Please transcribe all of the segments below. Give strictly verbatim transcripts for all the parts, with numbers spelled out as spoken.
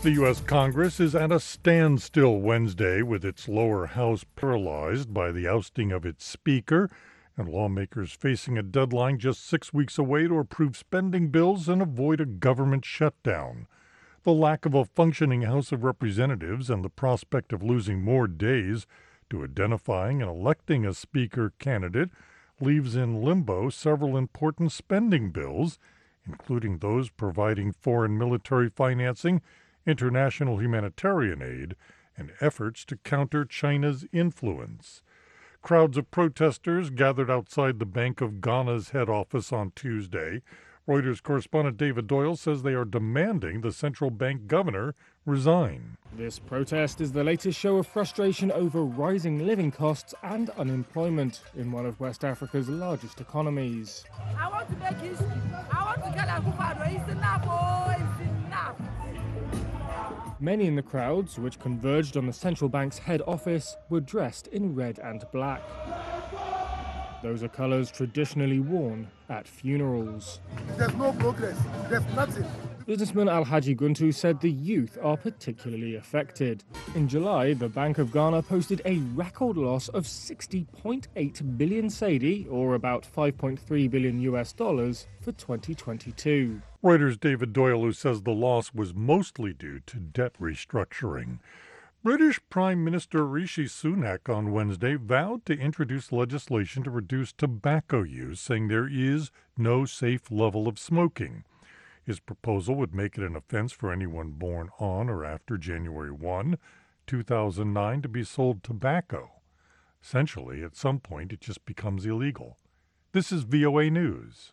The U S. Congress is at a standstill Wednesday with its lower house paralyzed by the ousting of its speaker and lawmakers facing a deadline just six weeks away to approve spending bills and avoid a government shutdown. The lack of a functioning House of Representatives and the prospect of losing more days to identifying and electing a speaker candidate leaves in limbo several important spending bills, including those providing foreign military financing, international humanitarian aid, and efforts to counter China's influence. Crowds of protesters gathered outside the Bank of Ghana's head office on Tuesday. Reuters correspondent David Doyle says they are demanding the central bank governor resign. This protest is the latest show of frustration over rising living costs and unemployment in one of West Africa's largest economies. I want to make history. I want to get a It's enough. Oh, it's enough. Many in the crowds, which converged on the central bank's head office, were dressed in red and black. Those are colours traditionally worn at funerals. There's no progress. There's nothing. Businessman Alhaji Guntu said the youth are particularly affected. In July, the Bank of Ghana posted a record loss of sixty point eight billion cedi, or about five point three billion U S dollars, for twenty twenty-two. Reuters' David Doyle, who says the loss was mostly due to debt restructuring. British Prime Minister Rishi Sunak on Wednesday vowed to introduce legislation to reduce tobacco use, saying there is no safe level of smoking. His proposal would make it an offense for anyone born on or after January first, two thousand nine to be sold tobacco. Essentially, at some point, it just becomes illegal. This is V O A News.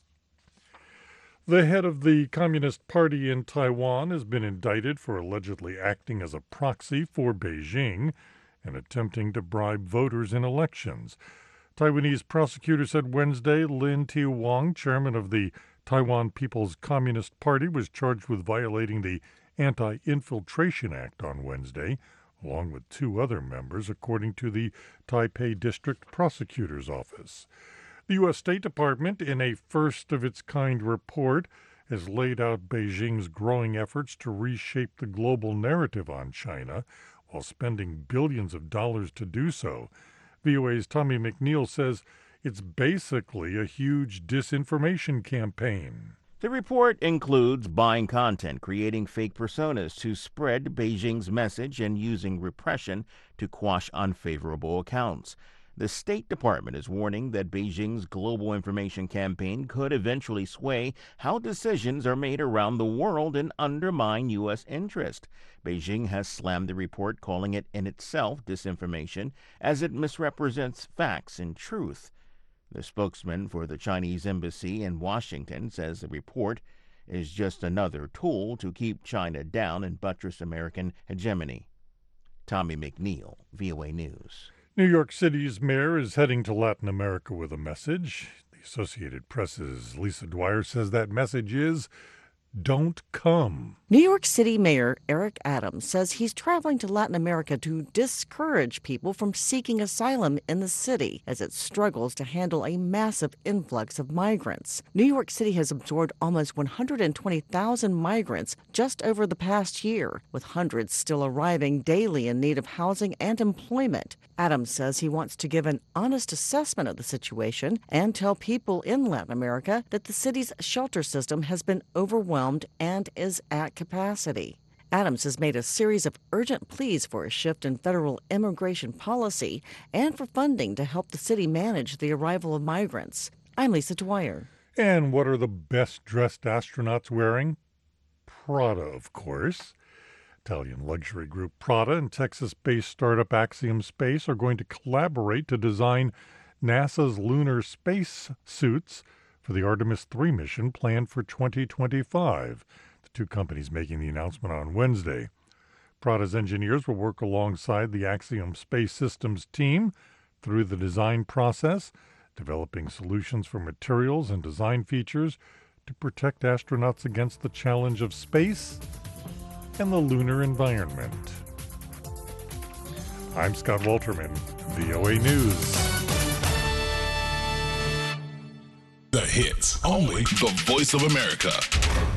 The head of the Communist Party in Taiwan has been indicted for allegedly acting as a proxy for Beijing and attempting to bribe voters in elections. Taiwanese prosecutors said Wednesday Lin Tiu-wang, chairman of the Taiwan People's Communist Party, was charged with violating the Anti-Infiltration Act on Wednesday, along with two other members, according to the Taipei District Prosecutor's Office. The U S. State Department, in a first-of-its-kind report, has laid out Beijing's growing efforts to reshape the global narrative on China while spending billions of dollars to do so. V O A's Tommy McNeil says it's basically a huge disinformation campaign. The report includes buying content, creating fake personas to spread Beijing's message, and using repression to quash unfavorable accounts. The State Department is warning that Beijing's global information campaign could eventually sway how decisions are made around the world and undermine U S interest. Beijing has slammed the report, calling it in itself disinformation, as it misrepresents facts and truth. The spokesman for the Chinese embassy in Washington says the report is just another tool to keep China down and buttress American hegemony. Tommy McNeil, V O A News. New York City's mayor is heading to Latin America with a message. The Associated Press's Lisa Dwyer says that message is, don't come. New York City Mayor Eric Adams says he's traveling to Latin America to discourage people from seeking asylum in the city as it struggles to handle a massive influx of migrants. New York City has absorbed almost one hundred twenty thousand migrants just over the past year, with hundreds still arriving daily in need of housing and employment. Adams says he wants to give an honest assessment of the situation and tell people in Latin America that the city's shelter system has been overwhelmed and is at capacity. Adams has made a series of urgent pleas for a shift in federal immigration policy and for funding to help the city manage the arrival of migrants. I'm Lisa Dwyer. And what are the best-dressed astronauts wearing? Prada, of course. Italian luxury group Prada and Texas-based startup Axiom Space are going to collaborate to design NASA's lunar space suits for the Artemis three mission planned for twenty twenty-five. The two companies making the announcement on Wednesday. Prada's engineers will work alongside the Axiom Space Systems team through the design process, developing solutions for materials and design features to protect astronauts against the challenge of space and the lunar environment. I'm Scott Walterman, V O A News. The hits, only the Voice of America.